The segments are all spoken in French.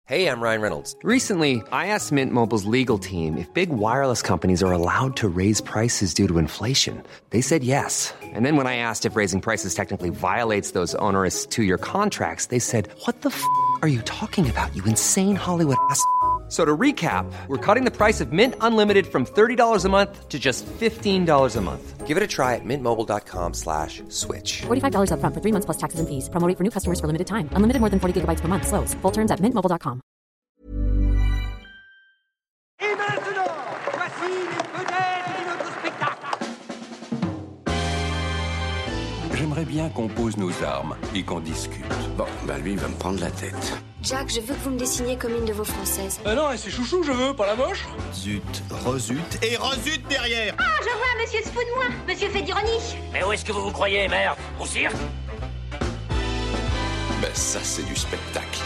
Hey, I'm Ryan Reynolds. Recently, I asked Mint Mobile's legal team if big wireless companies are allowed to raise prices due to inflation. They said yes. And then when I asked if raising prices technically violates those onerous two-year contracts, they said, "What the f*** are you talking about, you insane Hollywood ass?" So to recap, we're cutting the price of Mint Unlimited from $30 a month to just $15 a month. Give it a try at mintmobile.com/switch. $45 up front for 3 months plus taxes and fees. Promo rate for new customers for limited time. Unlimited more than 40 gigabytes per month. Slows full terms at mintmobile.com. Et maintenant, voici les vedettes de notre spectacle. J'aimerais bien qu'on pose nos armes et qu'on discute. Bon, lui, il va me prendre la tête. Jack, je veux que vous me dessiniez comme une de vos françaises. Non, c'est chouchou, je veux, pas la moche. Zut, rezut et rezut derrière. Ah, je vois, monsieur se fout de moi. Monsieur fait d'ironie. Mais où est-ce que vous vous croyez, merde? Au cirque? Ça, c'est du spectacle.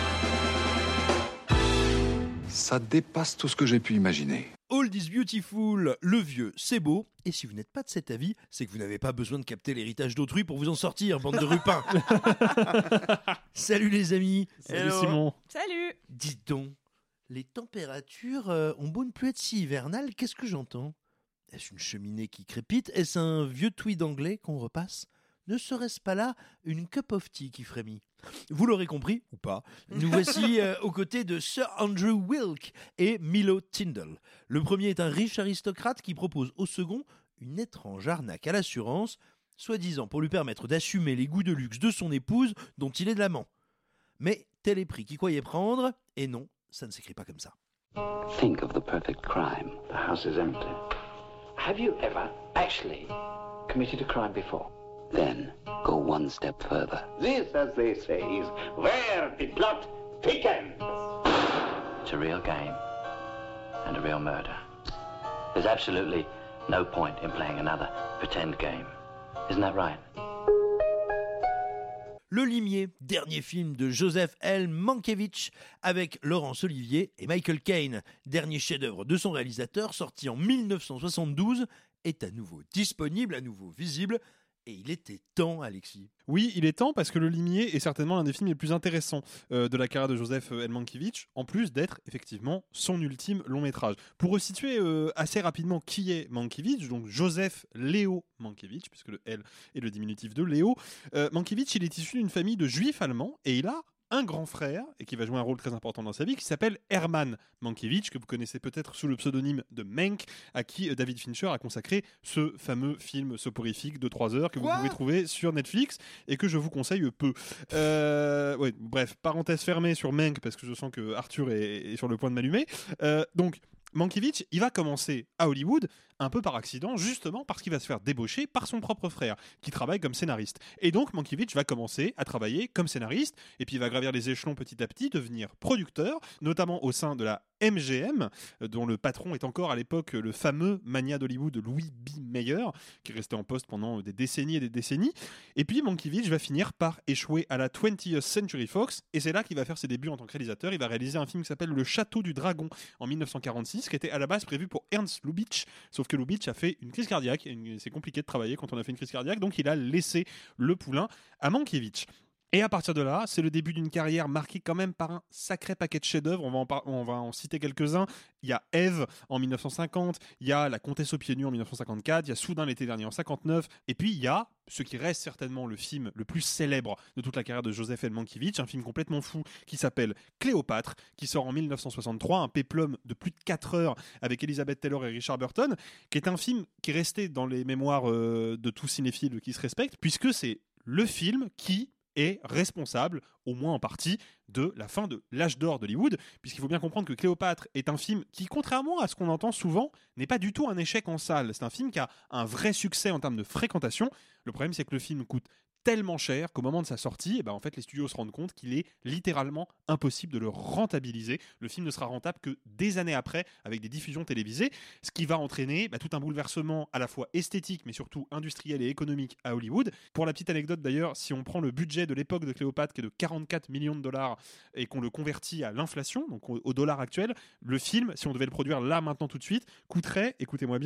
Ça dépasse tout ce que j'ai pu imaginer. Old is beautiful, le vieux, c'est beau. Et si vous n'êtes pas de cet avis, c'est que vous n'avez pas besoin de capter l'héritage d'autrui pour vous en sortir, bande de rupins. Salut les amis. Salut Simon. Salut. Dites donc, les températures ont beau ne plus être si hivernales, qu'est-ce que j'entends? Est-ce une cheminée qui crépite? Est-ce un vieux tweed anglais qu'on repasse? Ne serait-ce pas là une cup of tea qui frémit? Vous l'aurez compris, ou pas, nous voici aux côtés de Sir Andrew Wilk et Milo Tyndall. Le premier est un riche aristocrate qui propose au second une étrange arnaque à l'assurance, soi-disant pour lui permettre d'assumer les goûts de luxe de son épouse dont il est de l'amant. Mais tel est prix qu'il croyait prendre, et non, ça ne s'écrit pas comme ça. Think of the perfect crime. The house is empty. Have you ever actually committed a crime before? Then go one step further. This, as they say, is where the plot thickens. It's a real game and a real murder. There's absolutely no point in playing another pretend game. Isn't that right? Le Limier, dernier film de Joseph L. Mankiewicz avec Laurence Olivier et Michael Caine, dernier chef-d'œuvre de son réalisateur sorti en 1972, est à nouveau disponible, à nouveau visible. Et il était temps, Alexis. Oui, il est temps parce que Le Limier est certainement l'un des films les plus intéressants de la carrière de Joseph L. Mankiewicz, en plus d'être effectivement son ultime long métrage. Pour resituer assez rapidement qui est Mankiewicz, donc Joseph Léo Mankiewicz, puisque le L est le diminutif de Léo, Mankiewicz, il est issu d'une famille de juifs allemands et il a un grand frère, et qui va jouer un rôle très important dans sa vie, qui s'appelle Hermann Mankiewicz, que vous connaissez peut-être sous le pseudonyme de Mank, à qui David Fincher a consacré ce fameux film soporifique de 3 heures que vous pouvez trouver sur Netflix et que je vous conseille peu. Ouais, bref, parenthèse fermée sur Mank, parce que je sens que Arthur est sur le point de m'allumer. Donc, Mankiewicz, il va commencer à Hollywood un peu par accident, justement parce qu'il va se faire débaucher par son propre frère, qui travaille comme scénariste. Et donc, Mankiewicz va commencer à travailler comme scénariste, et puis il va gravir les échelons petit à petit, devenir producteur, notamment au sein de la MGM, dont le patron est encore à l'époque le fameux magnat d'Hollywood Louis B. Mayer, qui est resté en poste pendant des décennies et des décennies. Et puis Mankiewicz va finir par échouer à la 20th Century Fox, et c'est là qu'il va faire ses débuts en tant que réalisateur. Il va réaliser un film qui s'appelle Le Château du Dragon en 1946, qui était à la base prévu pour Ernst Lubitsch, sauf que Lubitsch a fait une crise cardiaque, et c'est compliqué de travailler quand on a fait une crise cardiaque, donc il a laissé le poulain à Mankiewicz. Et à partir de là, c'est le début d'une carrière marquée quand même par un sacré paquet de chefs-d'œuvre. On va en citer quelques-uns. Il y a Ève en 1950, il y a La Comtesse aux pieds nus en 1954, il y a Soudain l'été dernier en 59, et puis il y a ce qui reste certainement le film le plus célèbre de toute la carrière de Joseph L. Mankiewicz, un film complètement fou qui s'appelle Cléopâtre, qui sort en 1963, un péplum de plus de 4 heures avec Elizabeth Taylor et Richard Burton, qui est un film qui est resté dans les mémoires de tout cinéphile qui se respecte, puisque c'est le film qui est responsable, au moins en partie, de la fin de l'âge d'or d'Hollywood, puisqu'il faut bien comprendre que Cléopâtre est un film qui, contrairement à ce qu'on entend souvent, n'est pas du tout un échec en salle. C'est un film qui a un vrai succès en termes de fréquentation. Le problème, c'est que le film coûte tellement cher qu'au moment de sa sortie, en fait, les studios se rendent compte qu'il est littéralement impossible de le rentabiliser. Le film ne sera rentable que des années après, avec des diffusions télévisées, ce qui va entraîner tout un bouleversement à la fois esthétique, mais surtout industriel et économique à Hollywood. Pour la petite anecdote d'ailleurs, si on prend le budget de l'époque de Cléopâtre, qui est de 44 millions de dollars, et qu'on le convertit à l'inflation, donc au dollar actuel, le film, si on devait le produire là, maintenant, tout de suite, coûterait, écoutez-moi bien,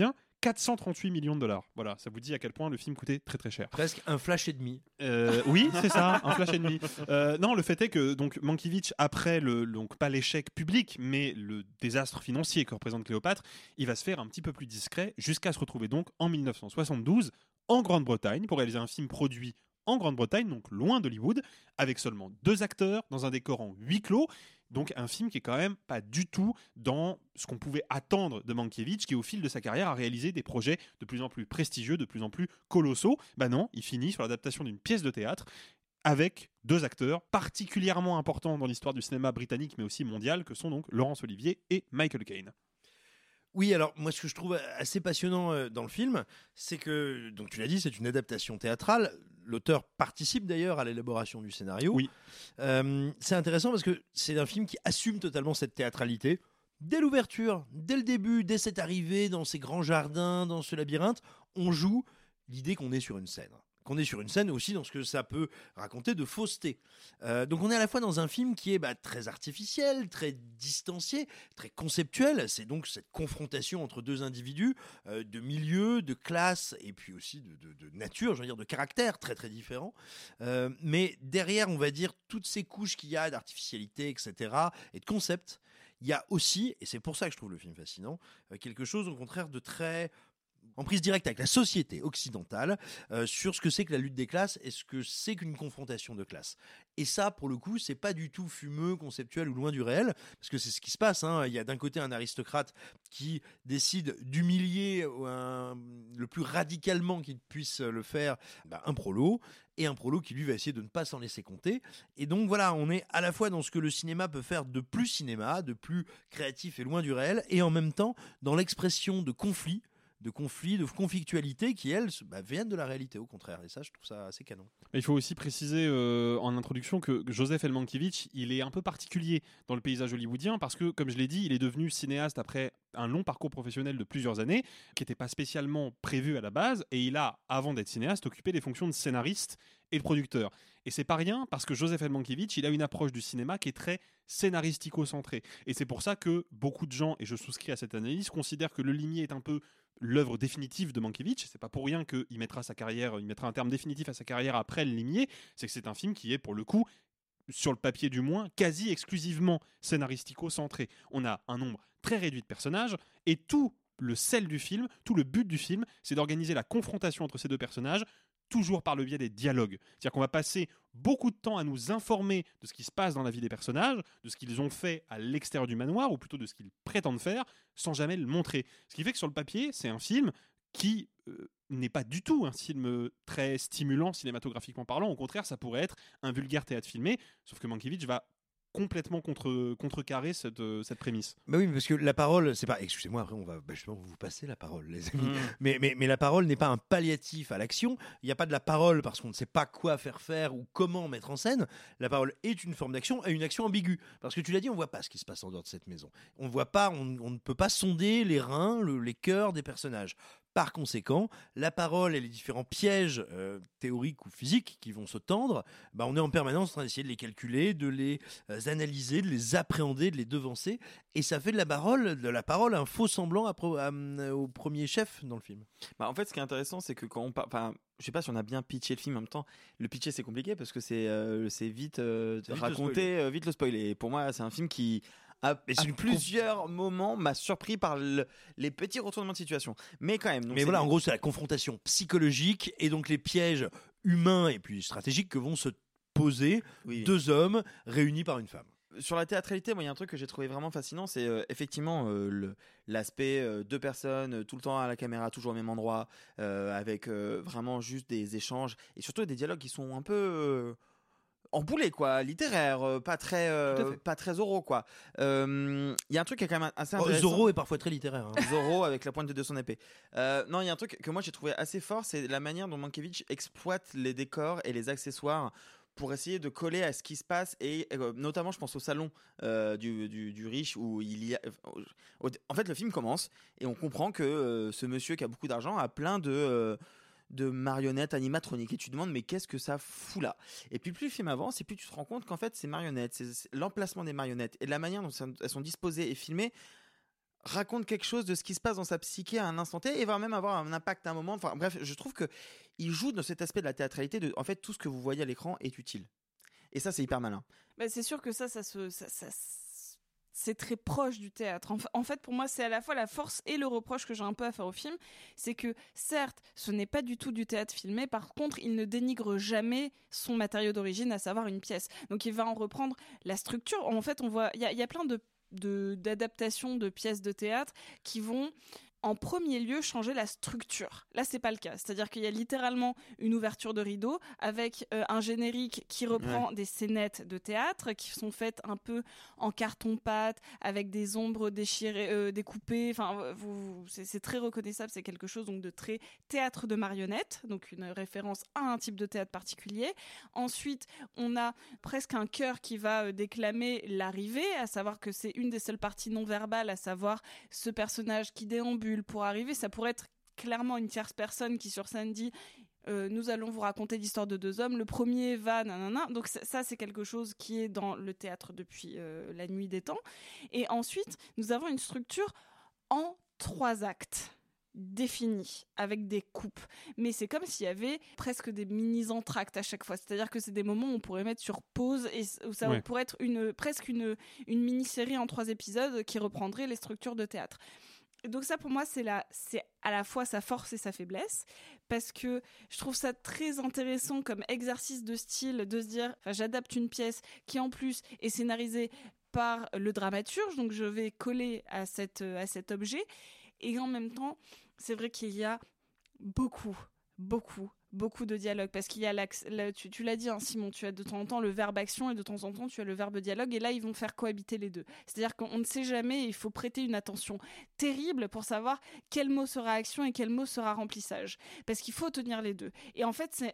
438 millions de dollars. Voilà, ça vous dit à quel point le film coûtait très très cher. Presque un flash et demi. Oui, c'est ça, un flash et demi. Non, le fait est que donc Mankiewicz, après donc pas l'échec public, mais le désastre financier que représente Cléopâtre, il va se faire un petit peu plus discret jusqu'à se retrouver donc en 1972 en Grande-Bretagne pour réaliser un film produit en Grande-Bretagne, donc loin d'Hollywood, avec seulement 2 acteurs dans un décor en huis clos. Donc un film qui est quand même pas du tout dans ce qu'on pouvait attendre de Mankiewicz, qui au fil de sa carrière a réalisé des projets de plus en plus prestigieux, de plus en plus colossaux. Bah non, il finit sur l'adaptation d'une pièce de théâtre avec 2 acteurs particulièrement importants dans l'histoire du cinéma britannique mais aussi mondial, que sont donc Laurence Olivier et Michael Caine. Oui, alors moi ce que je trouve assez passionnant dans le film, c'est que, donc tu l'as dit, c'est une adaptation théâtrale. L'auteur participe d'ailleurs à l'élaboration du scénario. Oui. C'est intéressant parce que c'est un film qui assume totalement cette théâtralité. Dès l'ouverture, dès le début, dès cette arrivée dans ces grands jardins, dans ce labyrinthe, on joue l'idée qu'on est sur une scène. Qu'on est sur une scène aussi dans ce que ça peut raconter de fausseté. Donc on est à la fois dans un film qui est très artificiel, très distancié, très conceptuel. C'est donc cette confrontation entre 2 individus de milieu, de classe et puis aussi de nature, je veux dire de caractère très très différents. Mais derrière, on va dire, toutes ces couches qu'il y a d'artificialité, etc. et de concept, il y a aussi, et c'est pour ça que je trouve le film fascinant, quelque chose au contraire de très en prise directe avec la société occidentale sur ce que c'est que la lutte des classes et ce que c'est qu'une confrontation de classes. Et ça, pour le coup, c'est pas du tout fumeux, conceptuel ou loin du réel, parce que c'est ce qui se passe. Il y a d'un côté un aristocrate qui décide d'humilier le plus radicalement qu'il puisse le faire un prolo, et un prolo qui lui va essayer de ne pas s'en laisser compter. Et donc voilà, on est à la fois dans ce que le cinéma peut faire de plus cinéma, de plus créatif et loin du réel, et en même temps dans l'expression de conflits, de conflictualité qui, elles, viennent de la réalité, au contraire. Et ça, je trouve ça assez canon. Il faut aussi préciser en introduction que Joseph L. Mankiewicz, il est un peu particulier dans le paysage hollywoodien parce que, comme je l'ai dit, il est devenu cinéaste après un long parcours professionnel de plusieurs années qui n'était pas spécialement prévu à la base, et il a, avant d'être cinéaste, occupé des fonctions de scénariste et de producteur. Et c'est pas rien parce que Joseph L. Mankiewicz, il a une approche du cinéma qui est très scénaristico-centrée. Et c'est pour ça que beaucoup de gens, et je souscris à cette analyse, considèrent que Le Limier est un peu l'œuvre définitive de Mankiewicz. C'est pas pour rien qu'il mettra un terme définitif à sa carrière après Le Limier. C'est que c'est un film qui est, pour le coup, sur le papier du moins, quasi exclusivement scénaristico-centré. On a un nombre très réduit de personnages et tout le sel du film, tout le but du film, c'est d'organiser la confrontation entre ces 2 personnages, toujours par le biais des dialogues. C'est-à-dire qu'on va passer beaucoup de temps à nous informer de ce qui se passe dans la vie des personnages, de ce qu'ils ont fait à l'extérieur du manoir, ou plutôt de ce qu'ils prétendent faire, sans jamais le montrer. Ce qui fait que sur le papier, c'est un film qui n'est pas du tout un film très stimulant cinématographiquement parlant. Au contraire, ça pourrait être un vulgaire théâtre filmé, sauf que Mankiewicz va complètement contrecarrer cette prémisse. Bah oui, parce que la parole, c'est pas... Excusez-moi, après on va justement vous passer la parole, les amis. Mais la parole n'est pas un palliatif à l'action. Il n'y a pas de la parole parce qu'on ne sait pas quoi faire ou comment mettre en scène. La parole est une forme d'action et une action ambiguë. Parce que tu l'as dit, on ne voit pas ce qui se passe en dehors de cette maison. On voit pas, on ne peut pas sonder les reins, les cœurs des personnages. Par conséquent, la parole et les différents pièges théoriques ou physiques qui vont se tendre, on est en permanence en train d'essayer de les calculer, de les analyser, de les appréhender, de les devancer. Et ça fait de la parole un faux semblant au premier chef dans le film. En fait, ce qui est intéressant, c'est que quand on parle... je sais pas si on a bien pitché le film en même temps. Le pitcher, c'est compliqué parce que c'est vite raconter, vite le spoiler. Et pour moi, c'est un film qui... à plusieurs moments m'a surpris par les petits retournements de situation. Mais quand même. Donc mais voilà, en gros, c'est la confrontation psychologique et donc les pièges humains et puis stratégiques que vont se poser 2 hommes réunis par une femme. Sur la théâtralité, moi, il y a un truc que j'ai trouvé vraiment fascinant, c'est effectivement l'aspect 2 personnes tout le temps à la caméra, toujours au même endroit, avec vraiment juste des échanges et surtout des dialogues qui sont un peu... emboulé littéraire, pas très Zorro quoi. Il y a un truc qui est quand même assez intéressant. Zorro est parfois très littéraire. Zorro avec la pointe de son épée. Non, il y a un truc que moi j'ai trouvé assez fort, c'est la manière dont Mankiewicz exploite les décors et les accessoires pour essayer de coller à ce qui se passe et notamment je pense au salon du riche où il y a... En fait le film commence et on comprend que ce monsieur qui a beaucoup d'argent a plein de marionnettes animatroniques et tu te demandes mais qu'est-ce que ça fout là, et puis plus le film avance et plus tu te rends compte qu'en fait ces marionnettes, c'est l'emplacement des marionnettes et de la manière dont elles sont disposées et filmées raconte quelque chose de ce qui se passe dans sa psyché à un instant T et va même avoir un impact à un moment. Enfin bref, je trouve qu'il joue dans cet aspect de la théâtralité de en fait tout ce que vous voyez à l'écran est utile. Et ça, c'est hyper malin. Bah, c'est sûr que c'est très proche du théâtre. En fait, pour moi, c'est à la fois la force et le reproche que j'ai un peu à faire au film. C'est que, certes, ce n'est pas du tout du théâtre filmé. Par contre, il ne dénigre jamais son matériau d'origine, à savoir une pièce. Donc, il va en reprendre la structure. En fait, on voit, il y a plein d'adaptations de pièces de théâtre qui vont en premier lieu changer la structure. Là, c'est pas le cas. C'est-à-dire qu'il y a littéralement une ouverture de rideau avec un générique qui reprend des scénettes de théâtre qui sont faites un peu en carton-pâte avec des ombres déchirées, découpées. Enfin, c'est très reconnaissable. C'est quelque chose donc de très théâtre de marionnettes, donc une référence à un type de théâtre particulier. Ensuite, on a presque un chœur qui va déclamer l'arrivée, à savoir que c'est une des seules parties non verbales, à savoir ce personnage qui déambule pour arriver. Ça pourrait être clairement une tierce personne qui sur scène dit nous allons vous raconter l'histoire de deux hommes, le premier va nanana. Donc ça c'est quelque chose qui est dans le théâtre depuis la nuit des temps. Et ensuite nous avons une structure en 3 actes définis avec des coupes, mais c'est comme s'il y avait presque des mini-entractes à chaque fois, c'est-à-dire que c'est des moments où on pourrait mettre sur pause et où ça pourrait être presque une mini-série en 3 épisodes qui reprendrait les structures de théâtre. Donc ça pour moi c'est à la fois sa force et sa faiblesse, parce que je trouve ça très intéressant comme exercice de style de se dire j'adapte une pièce qui en plus est scénarisée par le dramaturge, donc je vais coller à cet objet, et en même temps c'est vrai qu'il y a beaucoup de dialogue, parce qu'il y a tu l'as dit hein, Simon, tu as de temps en temps le verbe action et de temps en temps tu as le verbe dialogue, et là ils vont faire cohabiter les deux, c'est-à-dire qu'on ne sait jamais, il faut prêter une attention terrible pour savoir quel mot sera action et quel mot sera remplissage, parce qu'il faut tenir les deux. Et en fait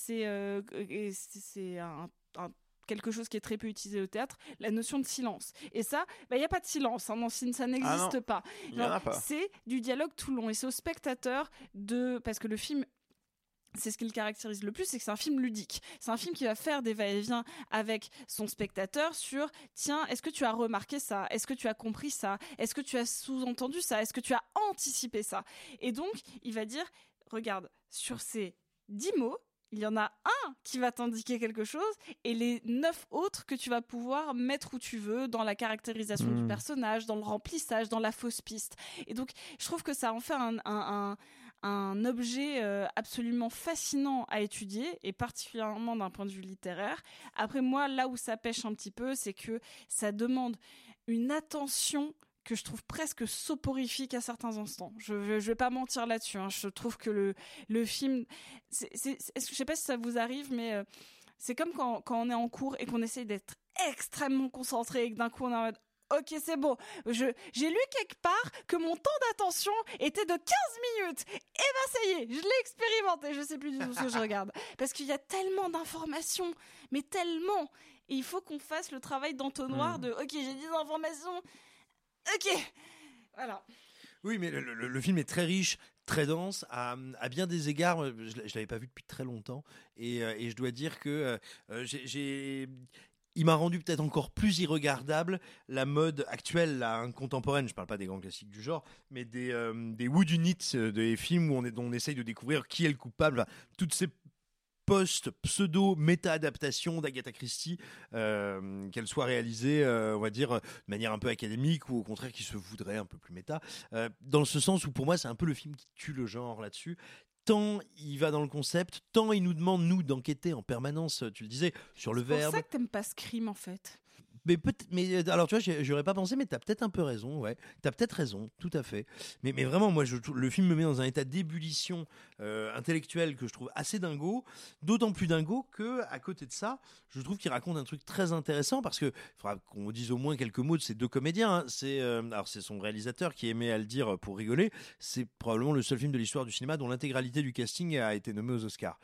c'est quelque chose qui est très peu utilisé au théâtre, la notion de silence. Et ça, il n'y a pas de silence, hein, ça n'existe pas. Il y en a pas. C'est du dialogue tout le long, et c'est au spectateur parce que le film, c'est ce qui le caractérise le plus, c'est que c'est un film ludique. C'est un film qui va faire des va-et-vient avec son spectateur sur tiens, est-ce que tu as remarqué ça ? Est-ce que tu as compris ça ? Est-ce que tu as sous-entendu ça ? Est-ce que tu as anticipé ça ? Et donc, il va dire regarde, sur ces 10 mots, il y en a un qui va t'indiquer quelque chose et les 9 autres que tu vas pouvoir mettre où tu veux, dans la caractérisation du personnage, dans le remplissage, dans la fausse piste. Et donc, je trouve que ça en fait un objet absolument fascinant à étudier, et particulièrement d'un point de vue littéraire. Après, moi, là où ça pêche un petit peu, c'est que ça demande une attention que je trouve presque soporifique à certains instants. Je vais pas mentir là-dessus, hein. Je trouve que le film... je sais pas si ça vous arrive, mais c'est comme quand on est en cours et qu'on essaye d'être extrêmement concentré et que d'un coup on est en mode ok, c'est bon. J'ai lu quelque part que mon temps d'attention était de 15 minutes. Et ça y est, je l'ai expérimenté. Je sais plus du tout ce que je regarde. Parce qu'il y a tellement d'informations, mais tellement. Et il faut qu'on fasse le travail d'entonnoir de ok, j'ai 10 informations. Ok, voilà. Oui, mais le film est très riche, très dense, à bien des égards. Je l'avais pas vu depuis très longtemps, et je dois dire que il m'a rendu peut-être encore plus irregardable la mode actuelle, contemporaine. Je parle pas des grands classiques du genre, mais des whodunits, des films où on essaye de découvrir qui est le coupable. Toutes ces post-pseudo-méta-adaptation d'Agatha Christie, qu'elle soit réalisée, on va dire, de manière un peu académique, ou au contraire qui se voudrait un peu plus méta, dans ce sens où pour moi c'est un peu le film qui tue le genre là-dessus. Tant il va dans le concept, tant il nous demande, nous, d'enquêter en permanence, tu le disais, sur le verbe. C'est pour ça que t'aimes pas Scream, en fait. Mais alors tu vois, j'aurais pas pensé, mais t'as peut-être un peu raison, ouais. T'as peut-être raison, tout à fait. Mais vraiment, moi, le film me met dans un état d'ébullition intellectuelle que je trouve assez dingo, d'autant plus dingo que, à côté de ça, je trouve qu'il raconte un truc très intéressant, parce que il faudra qu'on dise au moins quelques mots de ces deux comédiens. Hein. Alors c'est son réalisateur qui aimait à le dire pour rigoler. C'est probablement le seul film de l'histoire du cinéma dont l'intégralité du casting a été nommé aux Oscars.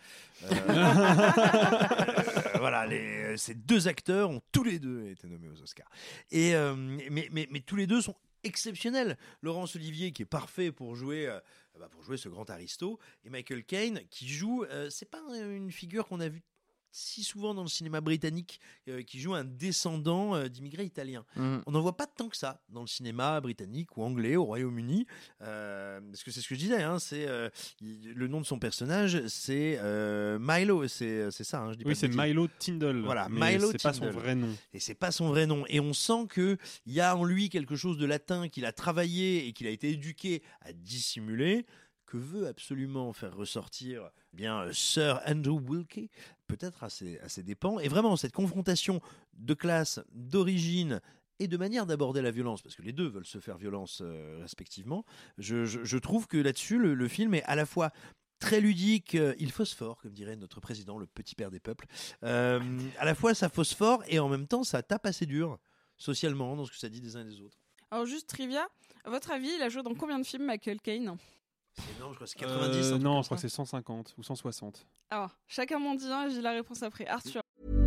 Voilà, ces deux acteurs ont tous les deux été nommés aux Oscars. Et mais tous les deux sont exceptionnels. Laurence Olivier qui est parfait pour jouer ce grand aristo, et Michael Caine qui joue. C'est pas une figure qu'on a vue si souvent dans le cinéma britannique qui joue un descendant d'immigrés italiens. On n'en voit pas tant que ça dans le cinéma britannique ou anglais au Royaume-Uni, parce que c'est ce que je disais, hein, c'est le nom de son personnage, c'est Milo, c'est ça. Hein, je dis oui, pas c'est Milo Tyndall. Voilà, mais Milo c'est pas Tyndall. son vrai nom. Et c'est pas son vrai nom. Et on sent que il y a en lui quelque chose de latin qu'il a travaillé et qu'il a été éduqué à dissimuler, que veut absolument faire ressortir Sir Andrew Wilkie, peut-être à ses dépens. Et vraiment, cette confrontation de classe, d'origine et de manière d'aborder la violence, parce que les deux veulent se faire violence respectivement, je trouve que là-dessus, le film est à la fois très ludique, il phosphore, comme dirait notre président, le petit père des peuples. À la fois, ça phosphore et en même temps, ça tape assez dur, socialement, dans ce que ça dit des uns et des autres. Alors, juste trivia, à votre avis, il a joué dans combien de films, Michael Caine ? C'est énorme, je crois que c'est 90. Non, je crois que c'est 150 ou 160. Alors, chacun m'en dit un et j'ai la réponse après. Arthur.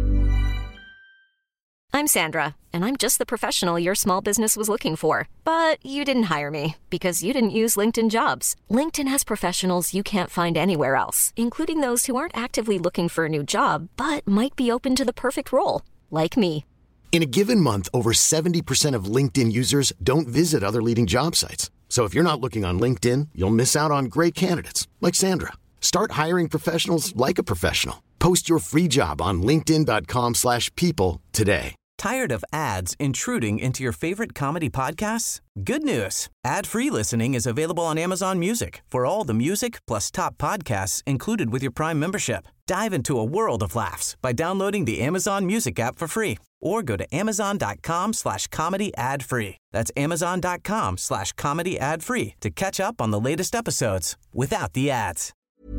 I'm Sandra, and I'm just the professional your small business was looking for. But you didn't hire me because you didn't use LinkedIn Jobs. LinkedIn has professionals you can't find anywhere else, including those who aren't actively looking for a new job, but might be open to the perfect role, like me. In a given month, over 70% of LinkedIn users don't visit other leading job sites. So if you're not looking on LinkedIn, you'll miss out on great candidates like Sandra. Start hiring professionals like a professional. Post your free job on linkedin.com/people today. Tired of ads intruding into your favorite comedy podcasts? Good news. Ad-free listening is available on Amazon Music for all the music plus top podcasts included with your Prime membership. Dive into a world of laughs by downloading the Amazon Music app for free or go to amazon.com/comedy ad-free. That's amazon.com/comedy ad-free to catch up on the latest episodes without the ads.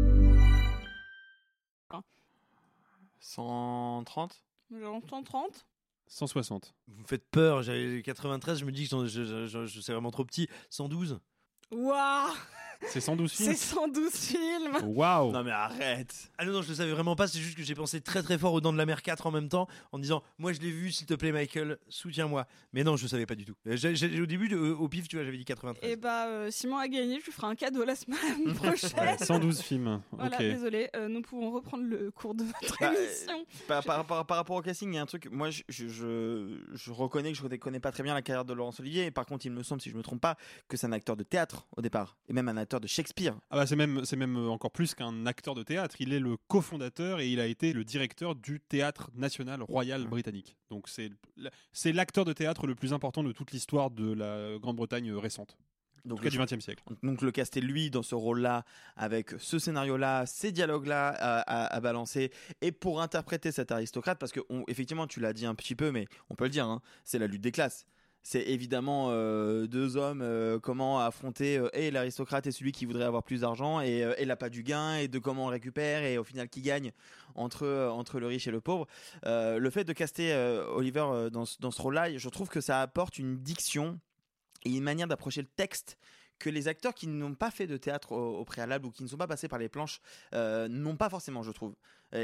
130 130 160. Vous me faites peur, j'avais 93, je me dis que je c'est vraiment trop petit. 112. Waouh. C'est 112 films. C'est 112 films. Waouh. Non mais arrête. Ah non, je le savais vraiment pas, c'est juste que j'ai pensé très très fort aux Dents de la Mer 4 en même temps, en disant, moi je l'ai vu, s'il te plaît Michael, soutiens-moi. Mais non, je savais pas du tout. Au début, au pif, tu vois, j'avais dit 93. Et Simon a gagné, je lui ferai un cadeau la semaine prochaine. 112 films. Voilà, okay. Désolé, nous pouvons reprendre le cours de notre émission. Par rapport au casting, il y a un truc, moi je reconnais que je ne connais pas très bien la carrière de Laurence Olivier, et par contre il me semble, si je ne me trompe pas, que c'est un acteur de théâtre au départ, et même un acteur de Shakespeare. Ah bah c'est même encore plus qu'un acteur de théâtre, il est le cofondateur et il a été le directeur du Théâtre National Royal britannique. Donc c'est l'acteur de théâtre le plus important de toute l'histoire de la Grande-Bretagne récente. Donc du XXe siècle. Donc le caster lui dans ce rôle-là, avec ce scénario-là, ces dialogues-là à balancer, et pour interpréter cet aristocrate, parce que effectivement tu l'as dit un petit peu, mais on peut le dire, hein, c'est la lutte des classes. C'est évidemment deux hommes, comment affronter et l'aristocrate et celui qui voudrait avoir plus d'argent, et l'appât du gain, et de comment on récupère, et au final qui gagne entre le riche et le pauvre. Le fait de caster Oliver dans ce rôle-là, je trouve que ça apporte une diction et une manière d'approcher le texte que les acteurs qui n'ont pas fait de théâtre au préalable ou qui ne sont pas passés par les planches n'ont pas forcément, je trouve.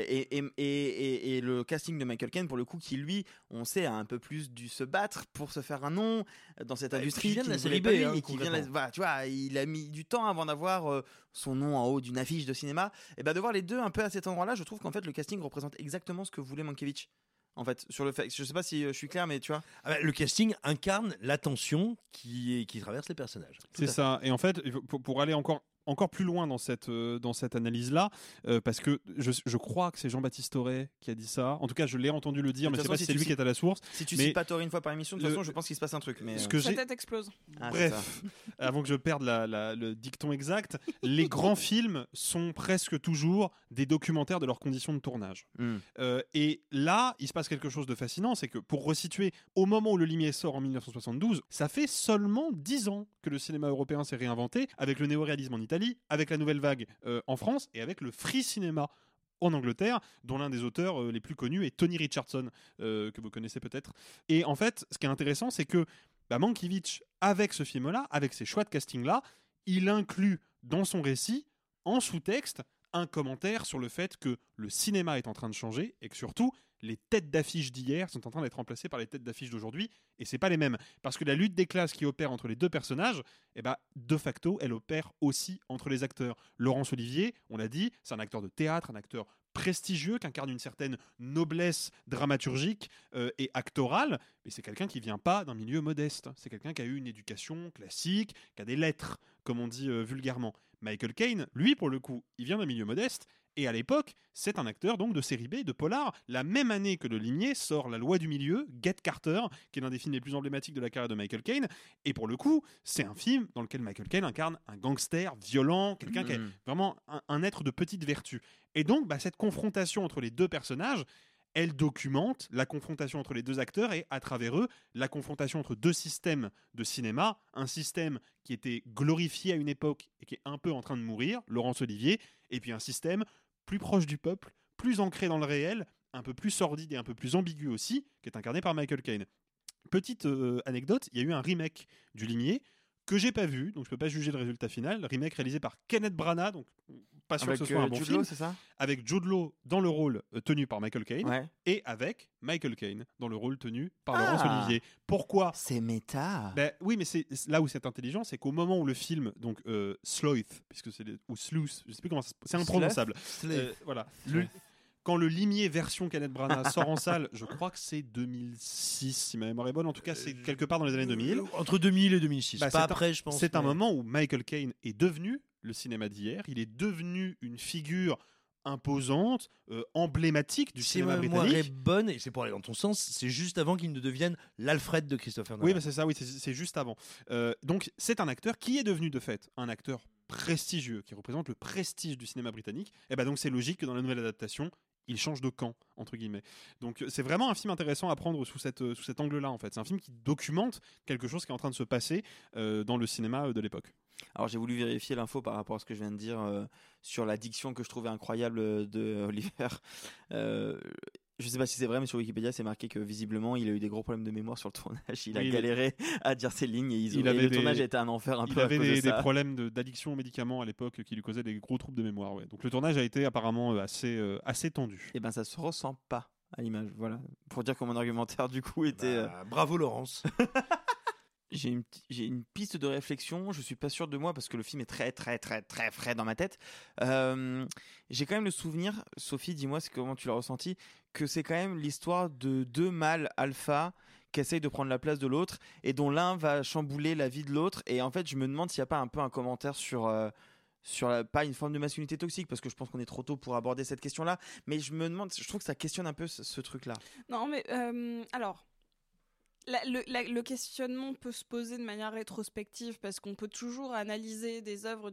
Et le casting de Michael Caine, pour le coup, qui lui, on sait, a un peu plus dû se battre pour se faire un nom dans cette industrie. Qui vient de la série B, tu vois, il a mis du temps avant d'avoir son nom en haut d'une affiche de cinéma. Et de voir les deux un peu à cet endroit-là, je trouve qu'en fait le casting représente exactement ce que voulait Mankiewicz. En fait, sur le fait, je sais pas si je suis clair, mais tu vois. Le casting incarne la tension qui traverse les personnages. C'est ça. Et en fait, pour aller encore plus loin dans cette analyse-là, parce que je crois que c'est Jean-Baptiste Auré qui a dit ça. En tout cas, je l'ai entendu le dire, mais je ne sais pas si c'est lui qui est à la source. Si tu cites pas Auré une fois par émission, de toute façon, je pense qu'il se passe un truc. Mais sa tête explose. Bref, avant que je perde le dicton exact, les grands films sont presque toujours des documentaires de leurs conditions de tournage. Et là, il se passe quelque chose de fascinant, c'est que pour resituer, au moment où Le Limier sort en 1972, ça fait seulement 10 ans que le cinéma européen s'est réinventé, avec le néo-réalisme en Italie, avec la nouvelle vague en France et avec le free cinéma en Angleterre, dont l'un des auteurs les plus connus est Tony Richardson, que vous connaissez peut-être. Et en fait, ce qui est intéressant, c'est que Mankiewicz, avec ce film-là, avec ces choix de casting-là, il inclut dans son récit, en sous-texte, un commentaire sur le fait que le cinéma est en train de changer et que surtout, les têtes d'affiche d'hier sont en train d'être remplacées par les têtes d'affiche d'aujourd'hui, et c'est pas les mêmes. Parce que la lutte des classes qui opère entre les deux personnages, de facto, elle opère aussi entre les acteurs. Laurence Olivier, on l'a dit, c'est un acteur de théâtre, un acteur prestigieux, qui incarne une certaine noblesse dramaturgique et actorale, mais c'est quelqu'un qui vient pas d'un milieu modeste. C'est quelqu'un qui a eu une éducation classique, qui a des lettres, comme on dit vulgairement. Michael Caine, lui, pour le coup, il vient d'un milieu modeste, et à l'époque, c'est un acteur donc de série B, de polar. La même année que Le Limier sort La Loi du Milieu, Get Carter, qui est l'un des films les plus emblématiques de la carrière de Michael Caine. Et pour le coup, c'est un film dans lequel Michael Caine incarne un gangster violent, quelqu'un qui est vraiment un être de petite vertu. Et donc, cette confrontation entre les deux personnages, elle documente la confrontation entre les deux acteurs et, à travers eux, la confrontation entre deux systèmes de cinéma. Un système qui était glorifié à une époque et qui est un peu en train de mourir, Laurence Olivier, et puis un système plus proche du peuple, plus ancré dans le réel, un peu plus sordide et un peu plus ambigu aussi, qui est incarné par Michael Caine. Petite anecdote, il y a eu un remake du Limier que j'ai pas vu, donc je peux pas juger le résultat final. Remake réalisé par Kenneth Branagh, donc pas sûr que ce soit un bon Jude film. Law, c'est ça ? Avec Jude Law dans le rôle tenu par Michael Caine, Ouais. et avec Michael Caine dans le rôle tenu par Laurence Olivier. Pourquoi ? C'est méta. Oui, mais c'est là où c'est intelligent, c'est qu'au moment où le film, donc Sloth, puisque c'est ou Sleuth, je sais plus comment c'est imprononçable. Voilà. Quand le Limier version Kenneth Branagh sort en salle, je crois que c'est 2006, si ma mémoire est bonne. En tout cas, c'est quelque part dans les années 2000. Entre 2000 et 2006. Pas après, je pense. C'est un moment où Michael Caine est devenu le cinéma d'hier. Il est devenu une figure imposante, emblématique du cinéma britannique. Si ma mémoire est bonne, et c'est pour aller dans ton sens, c'est juste avant qu'il ne devienne l'Alfred de Christopher Nolan. Oui, c'est ça, oui, c'est juste avant. Donc, c'est un acteur qui est devenu, de fait, un acteur prestigieux, qui représente le prestige du cinéma britannique. Et donc, c'est logique que dans la nouvelle adaptation, il change de camp, entre guillemets. Donc c'est vraiment un film intéressant à prendre sous cet angle-là, en fait. C'est un film qui documente quelque chose qui est en train de se passer dans le cinéma de l'époque. Alors j'ai voulu vérifier l'info par rapport à ce que je viens de dire sur la diction que je trouvais incroyable de Oliver. Je sais pas si c'est vrai, mais sur Wikipédia, c'est marqué que visiblement, il a eu des gros problèmes de mémoire sur le tournage. Il a galéré à dire ses lignes et le tournage a été un enfer un peu à cause de ça. Il avait des problèmes d'addiction aux médicaments à l'époque qui lui causaient des gros troubles de mémoire. Ouais. Donc le tournage a été apparemment assez tendu. Et ça se ressent pas à l'image. Voilà. Pour dire que mon argumentaire du coup était. Bravo Laurence. J'ai une piste de réflexion, je suis pas sûr de moi parce que le film est très très très très frais dans ma tête. J'ai quand même le souvenir, Sophie, dis-moi comment tu l'as ressenti, que c'est quand même l'histoire de deux mâles alpha qui essayent de prendre la place de l'autre et dont l'un va chambouler la vie de l'autre. Et en fait, je me demande s'il n'y a pas un peu un commentaire sur pas une forme de masculinité toxique, parce que je pense qu'on est trop tôt pour aborder cette question-là, mais je me demande, je trouve que ça questionne un peu ce truc-là. Non, mais alors... Le questionnement peut se poser de manière rétrospective parce qu'on peut toujours analyser des œuvres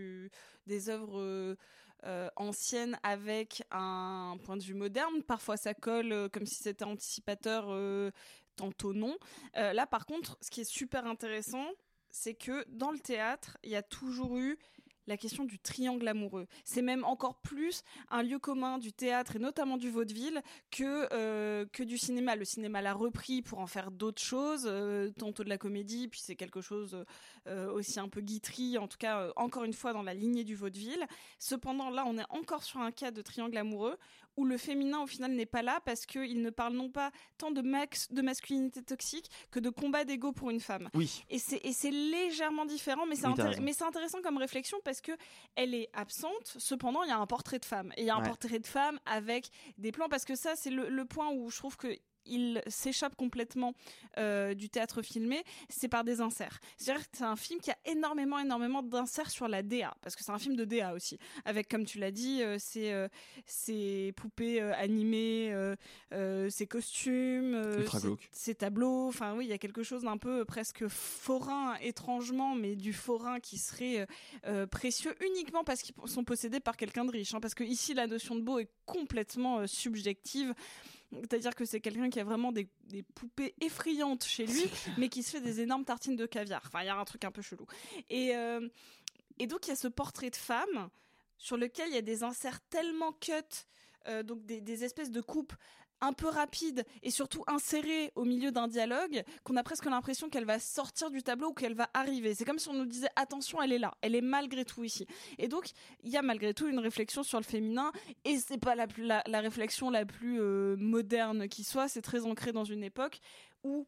anciennes avec un point de vue moderne. Parfois ça colle comme si c'était anticipateur, tantôt non. Là par contre, ce qui est super intéressant, c'est que dans le théâtre, il y a toujours eu la question du triangle amoureux. C'est même encore plus un lieu commun du théâtre et notamment du vaudeville que du cinéma. Le cinéma l'a repris pour en faire d'autres choses, tantôt de la comédie, puis c'est quelque chose aussi un peu guitry, en tout cas encore une fois dans la lignée du vaudeville. Cependant là on est encore sur un cas de triangle amoureux où le féminin au final n'est pas là parce qu'il ne parle non pas tant de masculinité toxique que de combat d'ego pour une femme. Oui. Et c'est légèrement différent, mais c'est intéressant comme réflexion parce que elle est absente. Cependant, il y a un portrait de femme. Et il y a un portrait de femme avec des plans, parce que ça, c'est le point où je trouve que il s'échappe complètement du théâtre filmé, c'est par des inserts. C'est-à-dire que c'est un film qui a énormément d'inserts sur la DA, parce que c'est un film de DA aussi, avec, comme tu l'as dit, ces poupées animées, ces costumes, ces tableaux, enfin oui, il y a quelque chose d'un peu presque forain, étrangement, mais du forain qui serait précieux uniquement parce qu'ils sont possédés par quelqu'un de riche, hein, parce que ici la notion de beau est complètement subjective. C'est-à-dire que c'est quelqu'un qui a vraiment des poupées effrayantes chez lui, mais qui se fait des énormes tartines de caviar. Enfin, il y a un truc un peu chelou. Et donc, il y a ce portrait de femme sur lequel il y a des inserts tellement cut, donc des espèces de coupes un peu rapides et surtout insérées au milieu d'un dialogue, qu'on a presque l'impression qu'elle va sortir du tableau ou qu'elle va arriver. C'est comme si on nous disait attention, elle est là, elle est malgré tout ici. Et donc il y a malgré tout une réflexion sur le féminin, et c'est pas la réflexion la plus moderne qui soit. C'est très ancré dans une époque où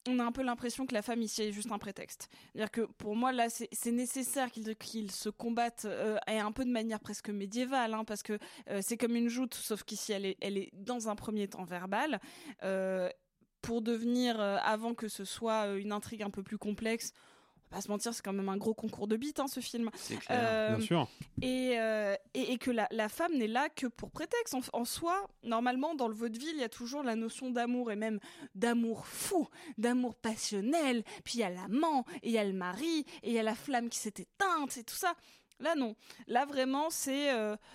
on a un peu l'impression que la femme ici est juste un prétexte. C'est-à-dire que pour moi là c'est nécessaire qu'ils se combattent et un peu de manière presque médiévale, hein, parce que c'est comme une joute, sauf qu'ici elle est dans un premier temps verbale, pour devenir avant que ce soit une intrigue un peu plus complexe. On va pas se mentir, c'est quand même un gros concours de bites, hein, ce film. C'est clair, bien sûr. Et que la femme n'est là que pour prétexte. En soi, normalement, dans le vaudeville, il y a toujours la notion d'amour, et même d'amour fou, d'amour passionnel. Puis il y a l'amant, et il y a le mari, et il y a la flamme qui s'est éteinte, et tout ça. Là, non. Là, vraiment, c'est...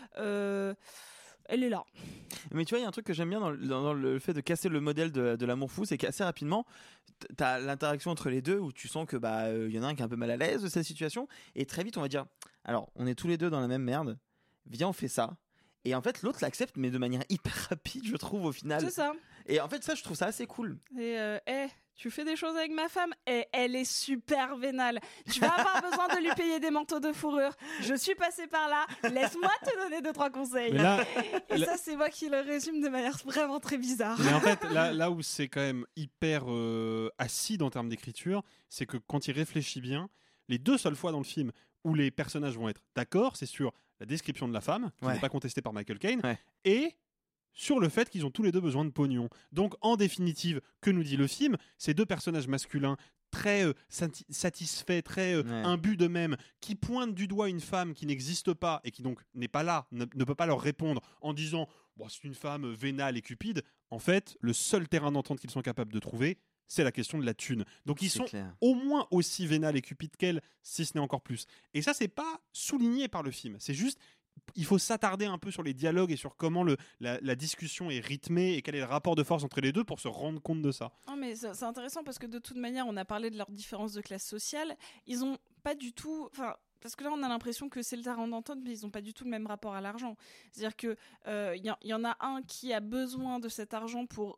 elle est là. Mais tu vois, il y a un truc que j'aime bien dans le fait de casser le modèle de l'amour fou, c'est qu'assez rapidement, t'as l'interaction entre les deux où tu sens que y en a un qui est un peu mal à l'aise de cette situation, et très vite on va dire, alors on est tous les deux dans la même merde, viens on fait ça, et en fait l'autre l'accepte mais de manière hyper rapide, je trouve, au final. C'est ça. Et en fait ça, je trouve ça assez cool. Et tu fais des choses avec ma femme et elle est super vénale. Tu vas avoir besoin de lui payer des manteaux de fourrure. Je suis passée par là. Laisse-moi te donner 2-3 conseils. Ça, c'est moi qui le résume de manière vraiment très bizarre. Mais en fait, là où c'est quand même hyper acide en termes d'écriture, c'est que quand il réfléchit bien, les 2 seules fois dans le film où les personnages vont être d'accord, c'est sur la description de la femme, qui n'est pas contestée par Michael Caine, et sur le fait qu'ils ont tous les deux besoin de pognon. Donc, en définitive, que nous dit le film ? Ces 2 personnages masculins très satisfaits, très imbus d'eux-mêmes, qui pointent du doigt une femme qui n'existe pas et qui donc n'est pas là, ne peut pas leur répondre en disant bon, c'est une femme vénale et cupide. En fait, le seul terrain d'entente qu'ils sont capables de trouver, c'est la question de la thune. Donc ils sont au moins aussi vénales et cupides qu'elle, si ce n'est encore plus. Et ça, c'est pas souligné par le film. C'est juste, il faut s'attarder un peu sur les dialogues et sur comment la discussion est rythmée et quel est le rapport de force entre les deux pour se rendre compte de ça. Non, mais c'est intéressant parce que de toute manière, on a parlé de leur différence de classe sociale. Ils ont pas du tout... Parce que là, on a l'impression que c'est le terrain d'entente, mais ils n'ont pas du tout le même rapport à l'argent. C'est-à-dire qu'il y en a un qui a besoin de cet argent pour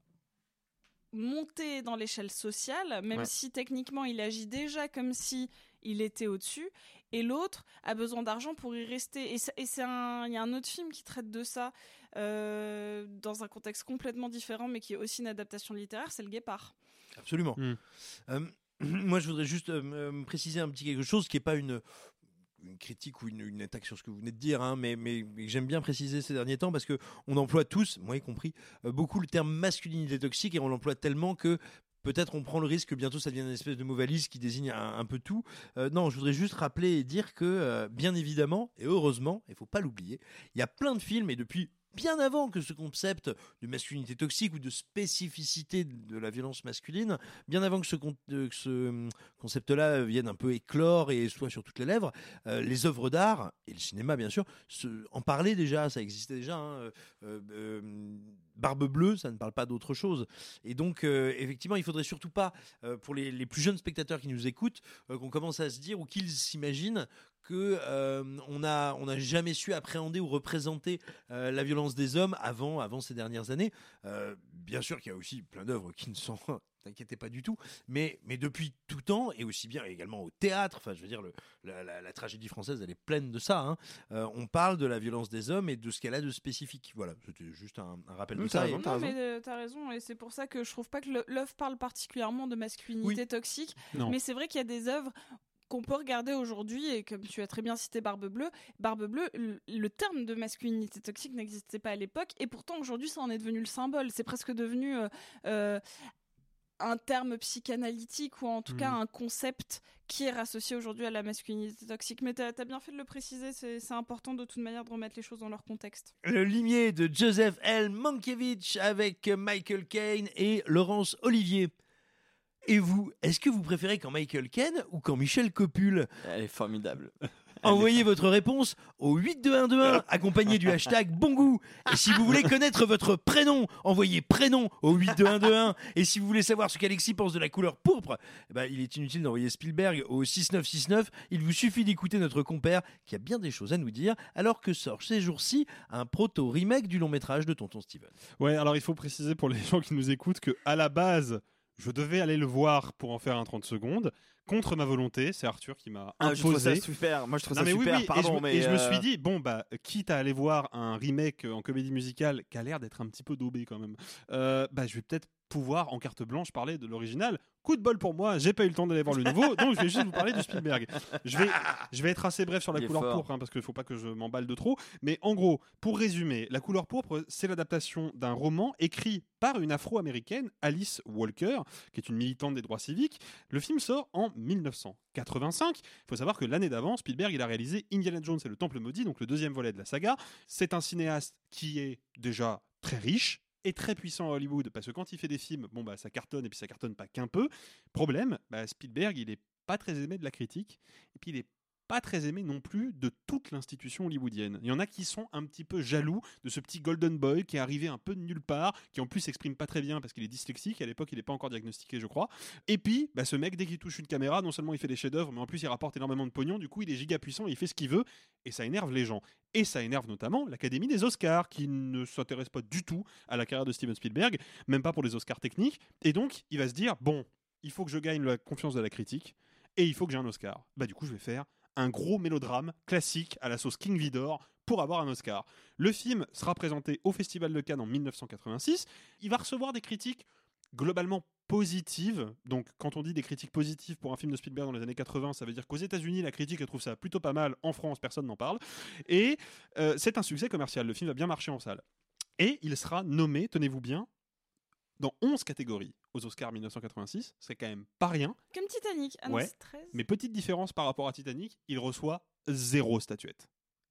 monter dans l'échelle sociale, même si techniquement il agit déjà comme si il était au-dessus, et l'autre a besoin d'argent pour y rester. Et il y a un autre film qui traite de ça dans un contexte complètement différent, mais qui est aussi une adaptation littéraire, c'est Le Guépard. Absolument. Moi, je voudrais juste préciser un petit quelque chose qui n'est pas une critique ou une attaque sur ce que vous venez de dire, hein, mais j'aime bien préciser ces derniers temps parce qu'on emploie tous, moi y compris, beaucoup le terme masculinité toxique, et on l'emploie tellement que peut-être on prend le risque que bientôt ça devienne une espèce de mot valise qui désigne un peu tout. Non, je voudrais juste rappeler et dire que, bien évidemment, et heureusement, il ne faut pas l'oublier, il y a plein de films, et depuis bien avant que ce concept de masculinité toxique ou de spécificité de la violence masculine, bien avant que ce concept-là vienne un peu éclore et soit sur toutes les lèvres, les œuvres d'art, et le cinéma bien sûr, en parlaient déjà, ça existait déjà. Hein, Barbe Bleue, ça ne parle pas d'autre chose. Et donc, effectivement, il ne faudrait surtout pas, pour les plus jeunes spectateurs qui nous écoutent, qu'on commence à se dire ou qu'ils s'imaginent qu'on n'a jamais su appréhender ou représenter la violence des hommes avant ces dernières années. Bien sûr qu'il y a aussi plein d'œuvres qui ne sont... T'inquiétez pas du tout, mais depuis tout temps, et aussi bien également au théâtre, enfin je veux dire la tragédie française, elle est pleine de ça, hein. On parle de la violence des hommes et de ce qu'elle a de spécifique. Voilà, c'était juste un rappel de ça. Mais t'as raison, et c'est pour ça que je trouve pas que l'œuvre parle particulièrement de masculinité toxique, mais c'est vrai qu'il y a des œuvres qu'on peut regarder aujourd'hui, et comme tu as très bien cité Barbe Bleue, le terme de masculinité toxique n'existait pas à l'époque, et pourtant aujourd'hui ça en est devenu le symbole, c'est presque devenu un terme psychanalytique, ou en tout cas un concept qui est rassocié aujourd'hui à la masculinité toxique. Mais t'as bien fait de le préciser, c'est important de toute manière de remettre les choses dans leur contexte. Le Limier de Joseph L. Mankiewicz avec Michael Caine et Laurence Olivier. Et vous, est-ce que vous préférez quand Michael Caine ou quand Michel Copule ? Elle est formidable. Envoyez votre réponse au 82121 accompagné du hashtag bon goût. Et si vous voulez connaître votre prénom, envoyez prénom au 82121. Et si vous voulez savoir ce qu'Alexis pense de la couleur pourpre, il est inutile d'envoyer Spielberg au 6969. Il vous suffit d'écouter notre compère qui a bien des choses à nous dire, alors que sort ces jours-ci un proto-remake du long-métrage de Tonton Steven. Ouais, alors il faut préciser pour les gens qui nous écoutent qu'à la base, je devais aller le voir pour en faire un 30 secondes. Contre ma volonté, c'est Arthur qui m'a imposé. Je trouve ça super. Moi, je trouve ça super. Oui. Pardon, et je me suis dit, quitte à aller voir un remake en comédie musicale qui a l'air d'être un petit peu daubé quand même, je vais peut-être pouvoir en carte blanche parler de l'original. Coup de bol pour moi, j'ai pas eu le temps d'aller voir le nouveau, donc je vais juste vous parler du Spielberg. Je vais être assez bref sur La Couleur Pourpre, parce qu'il faut pas que je m'emballe de trop. Mais en gros, pour résumer, La Couleur Pourpre, c'est l'adaptation d'un roman écrit par une Afro-américaine, Alice Walker, qui est une militante des droits civiques. Le film sort en 1985. Il faut savoir que l'année d'avant, Spielberg il a réalisé Indiana Jones et le Temple maudit, donc le deuxième volet de la saga. C'est un cinéaste qui est déjà très riche et très puissant à Hollywood, parce que quand il fait des films, ça cartonne, et puis ça cartonne pas qu'un peu. Problème, Spielberg, il est pas très aimé de la critique, et puis il est pas très aimé non plus de toute l'institution hollywoodienne. Il y en a qui sont un petit peu jaloux de ce petit golden boy qui est arrivé un peu de nulle part, qui en plus s'exprime pas très bien parce qu'il est dyslexique, à l'époque il n'est pas encore diagnostiqué je crois. Et puis ce mec, dès qu'il touche une caméra, non seulement il fait des chefs-d'œuvre, mais en plus il rapporte énormément de pognon, du coup il est giga puissant et il fait ce qu'il veut, et ça énerve les gens. Et ça énerve notamment l'Académie des Oscars, qui ne s'intéresse pas du tout à la carrière de Steven Spielberg, même pas pour les Oscars techniques, et donc il va se dire, bon, il faut que je gagne la confiance de la critique, et il faut que j'ai un Oscar. Du coup je vais faire un gros mélodrame classique à la sauce King Vidor pour avoir un Oscar. Le film sera présenté au Festival de Cannes en 1986. Il va recevoir des critiques globalement positives. Donc, quand on dit des critiques positives pour un film de Spielberg dans les années 80, ça veut dire qu'aux États-Unis, la critique elle trouve ça plutôt pas mal. En France, personne n'en parle. Et c'est un succès commercial. Le film va bien marcher en salle. Et il sera nommé, tenez-vous bien, dans 11 catégories aux Oscars 1986, c'est quand même pas rien. Comme Titanic, non, c'est 13. Mais petite différence par rapport à Titanic, il reçoit 0 statuette.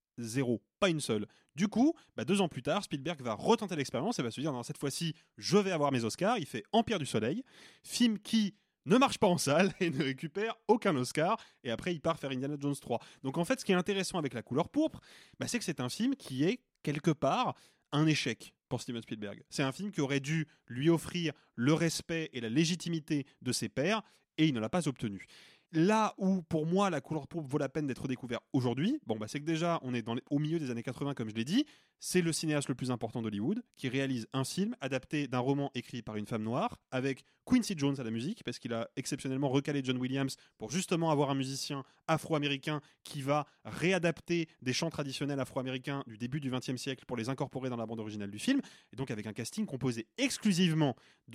0, pas une seule. Du coup, 2 ans plus tard, Spielberg va retenter l'expérience et va se dire, non, cette fois-ci, je vais avoir mes Oscars. Il fait Empire du Soleil, film qui ne marche pas en salle et ne récupère aucun Oscar, et après il part faire Indiana Jones 3. Donc en fait, ce qui est intéressant avec La Couleur Pourpre, c'est que c'est un film qui est quelque part un échec pour Steven Spielberg. C'est un film qui aurait dû lui offrir le respect et la légitimité de ses pairs, et il ne l'a pas obtenu. Là où, pour moi, La Couleur Pourpre vaut la peine d'être découvert aujourd'hui, c'est que déjà, on est au milieu des années 80, comme je l'ai dit. C'est le cinéaste le plus important d'Hollywood qui réalise un film adapté d'un roman écrit par une femme noire, avec Quincy Jones à la musique, parce qu'il a exceptionnellement recalé John Williams pour justement avoir un musicien afro-américain qui va réadapter des chants traditionnels afro-américains du début du XXe siècle pour les incorporer dans la bande originale du film, et donc avec un casting composé exclusivement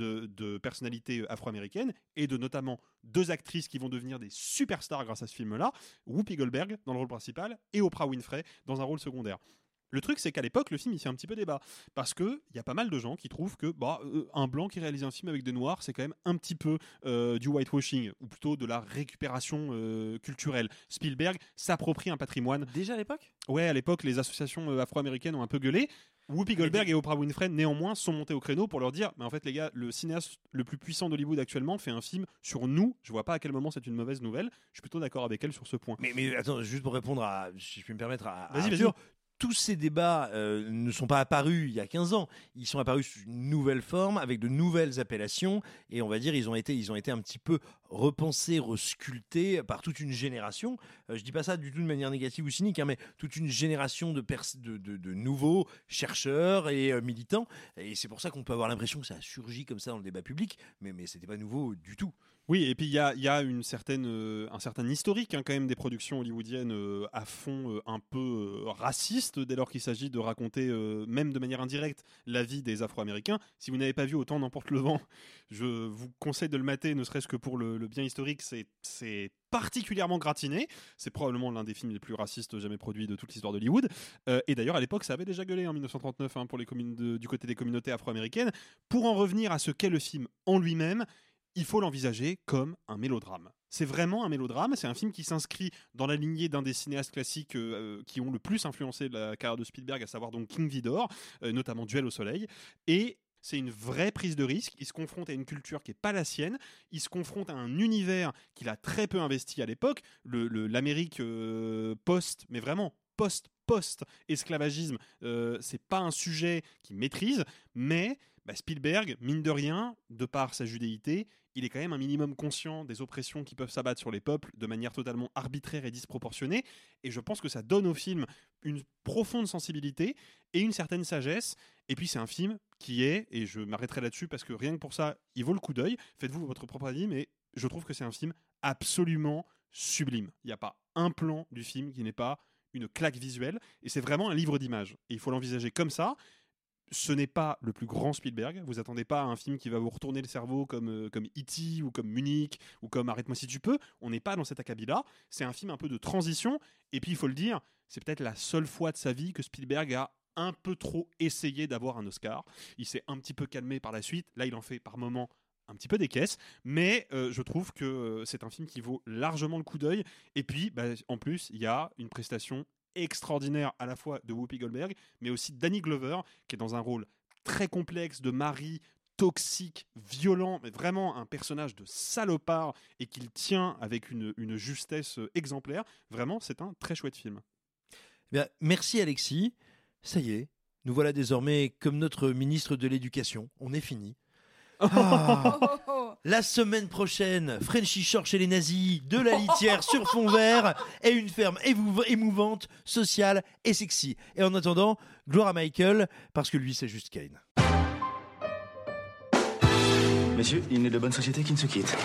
de personnalités afro-américaines, et de notamment 2 actrices qui vont devenir des superstars grâce à ce film-là, Whoopi Goldberg dans le rôle principal et Oprah Winfrey dans un rôle secondaire. Le truc, c'est qu'à l'époque, le film, il fait un petit peu débat. Parce qu'il y a pas mal de gens qui trouvent que un blanc qui réalise un film avec des noirs, c'est quand même un petit peu du whitewashing, ou plutôt de la récupération culturelle. Spielberg s'approprie un patrimoine. Déjà à l'époque ? Ouais, à l'époque, les associations afro-américaines ont un peu gueulé. Whoopi Goldberg et Oprah Winfrey, néanmoins, sont montés au créneau pour leur dire, mais en fait, les gars, le cinéaste le plus puissant d'Hollywood actuellement fait un film sur nous. Je vois pas à quel moment c'est une mauvaise nouvelle. Je suis plutôt d'accord avec elle sur ce point. Mais attends, juste pour répondre à, si je puis me permettre, Vas-y. Tous ces débats ne sont pas apparus il y a 15 ans. Ils sont apparus sous une nouvelle forme, avec de nouvelles appellations. Et on va dire, ils ont été un petit peu repensés, resculptés par toute une génération. Je dis pas ça du tout de manière négative ou cynique, mais toute une génération de nouveaux chercheurs et militants. Et c'est pour ça qu'on peut avoir l'impression que ça a surgi comme ça dans le débat public. Mais c'était pas nouveau du tout. Oui, et puis il y a un certain historique quand même des productions hollywoodiennes à fond un peu raciste dès lors qu'il s'agit de raconter, même de manière indirecte, la vie des Afro-Américains. Si vous n'avez pas vu Autant n'emporte le vent, je vous conseille de le mater, ne serait-ce que pour le bien historique. C'est particulièrement gratiné. C'est probablement l'un des films les plus racistes jamais produits de toute l'histoire d'Hollywood. Et d'ailleurs, à l'époque, ça avait déjà gueulé en 1939 pour du côté des communautés afro-américaines. Pour en revenir à ce qu'est le film en lui-même, il faut l'envisager comme un mélodrame. C'est vraiment un mélodrame, c'est un film qui s'inscrit dans la lignée d'un des cinéastes classiques qui ont le plus influencé la carrière de Spielberg, à savoir donc King Vidor, notamment Duel au soleil, et c'est une vraie prise de risque. Il se confronte à une culture qui n'est pas la sienne, il se confronte à un univers qu'il a très peu investi à l'époque, l'Amérique post, mais vraiment post-esclavagisme, c'est pas un sujet qu'il maîtrise, mais Spielberg, mine de rien, de par sa judéité, il est quand même un minimum conscient des oppressions qui peuvent s'abattre sur les peuples de manière totalement arbitraire et disproportionnée, et je pense que ça donne au film une profonde sensibilité et une certaine sagesse. Et puis c'est un film qui est, et je m'arrêterai là-dessus parce que rien que pour ça, il vaut le coup d'œil, faites-vous votre propre avis, mais je trouve que c'est un film absolument sublime. Il n'y a pas un plan du film qui n'est pas une claque visuelle, et c'est vraiment un livre d'images, et il faut l'envisager comme ça. ce n'est pas le plus grand Spielberg. Vous attendez pas à un film qui va vous retourner le cerveau comme E.T. ou comme Munich ou comme Arrête-moi si tu peux. On n'est pas dans cet acabit-là. C'est un film un peu de transition. Et puis, il faut le dire, c'est peut-être la seule fois de sa vie que Spielberg a un peu trop essayé d'avoir un Oscar. Il s'est un petit peu calmé par la suite. Là, il en fait par moments un petit peu des caisses, mais je trouve que c'est un film qui vaut largement le coup d'œil. Et puis, en plus, il y a une prestation extraordinaire à la fois de Whoopi Goldberg, mais aussi Danny Glover, qui est dans un rôle très complexe de mari toxique, violent, mais vraiment un personnage de salopard, et qu'il tient avec une justesse exemplaire. Vraiment, c'est un très chouette film. Bien, merci Alexis. Ça y est, nous voilà désormais comme notre ministre de l'Éducation. On est fini. La semaine prochaine, Frenchy Shore chez les nazis, de la litière sur fond vert et une ferme émouvante, sociale et sexy. Et en attendant, gloire à Michael, parce que lui c'est juste Kane. Messieurs, il n'est de bonne société qui ne se quitte.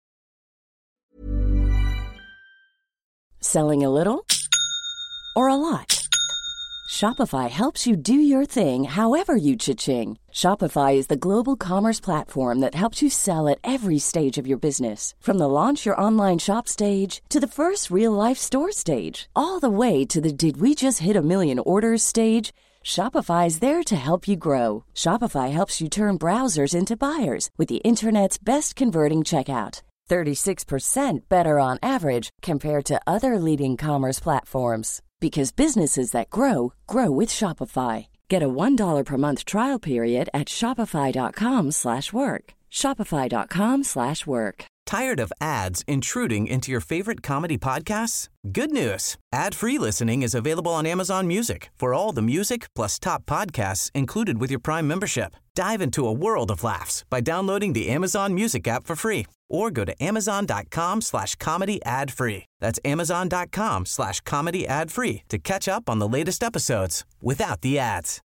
Selling a little or a lot? Shopify helps you do your thing however you cha-ching. Shopify is the global commerce platform that helps you sell at every stage of your business. From the launch your online shop stage to the first real-life store stage, all the way to the did we just hit a million orders stage. Shopify is there to help you grow. Shopify helps you turn browsers into buyers with the internet's best converting checkout. 36% better on average compared to other leading commerce platforms. Because businesses that grow, grow with Shopify. Get a $1 per month trial period at shopify.com/work. Shopify.com/work. Tired of ads intruding into your favorite comedy podcasts? Good news. Ad-free listening is available on Amazon Music for all the music plus top podcasts included with your Prime membership. Dive into a world of laughs by downloading the Amazon Music app for free or go to amazon.com/comedy ad-free. That's amazon.com/comedy ad-free to catch up on the latest episodes without the ads.